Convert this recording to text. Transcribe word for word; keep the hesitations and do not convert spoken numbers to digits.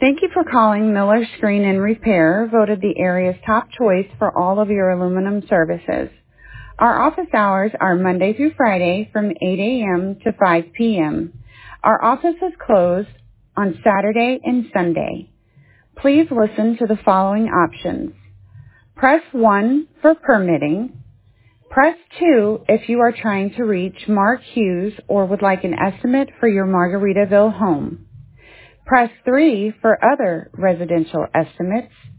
Thank you for calling Miller Screen and Repair, voted the area's top choice for all of your aluminum services. Our office hours are Monday through Friday from eight a.m. to five p.m. Our office is closed on Saturday and Sunday. Please listen to the following options. Press one for permitting. Press two if you are trying to reach Mark Hughes or would like an estimate for your Margaritaville home. Press three for other residential estimates.